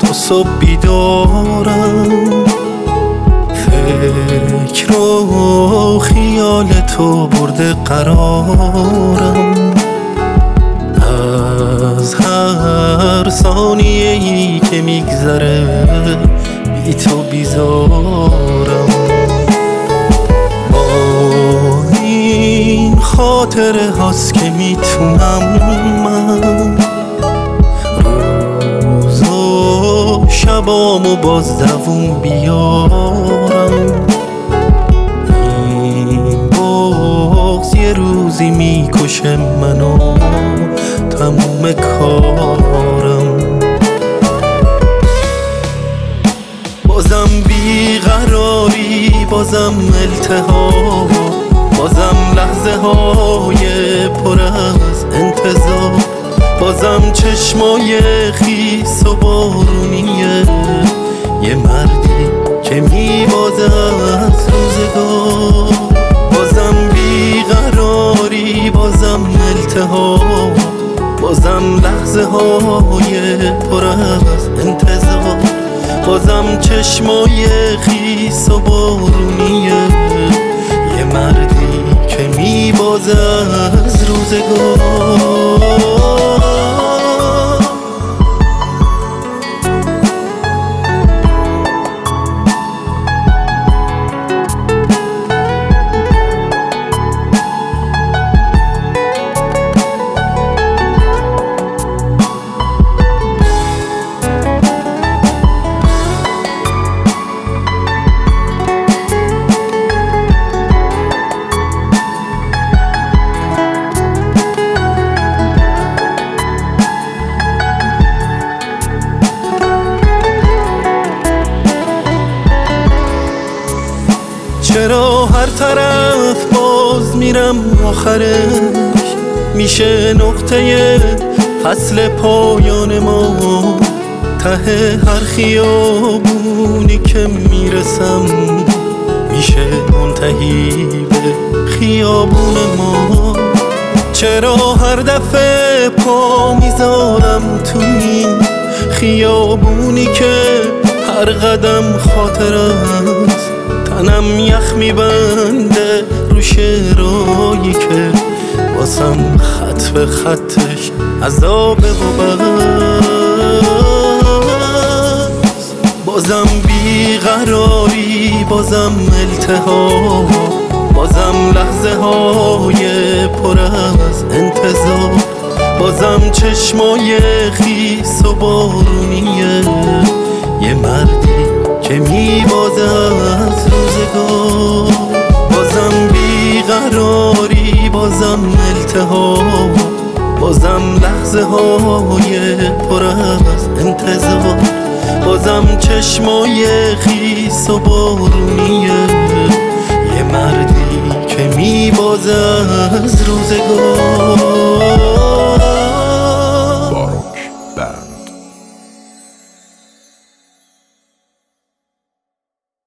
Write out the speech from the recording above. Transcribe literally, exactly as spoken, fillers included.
تا صبح بیدارم، فکر و خیال تو برده قرارم. از هر ثانیه ای که میگذره بی تو بیزارم. با این خاطره هاست که میتونم من روز و شبامو باز دووم بیارم. این بغض یه روزی میکشه منو تموم کارم. بازم بیقراری، بازم التهاب، بازم لحظه های پر از انتظار، بازم چشمای خیس و بارونیه یه مردی که میبازه از روزگار. بازم بیقراری، بازم التهاب، بازم لحظه های پر از انتظار، بازم چشمای خیس و بارونیه یه مردی که میبازه از روزگار. چرا هر طرف باز میرم آخرش میشه نقطه فصل پایان ما؟ ته هر خیابونی که میرسم میشه منتهی به خیابون ما. چرا هر دفعه پا میذارم تو این خیابونی که هر قدم خاطر است، تنم یخ میبنده رو شعرهایی که واسم خط به خطش عذابه و بس. بازم بیقراری، بازم التهاب، بازم لحظه های پر از انتظار، بازم چشمای خیس و بارونیه یه مردی که میبازه از روزگار. بازم بیقراری، بازم التهاب، بازم لحظه های پر از انتظار، بازم چشمای خیس و بارونیه یه مردی که میبازه از روزگار.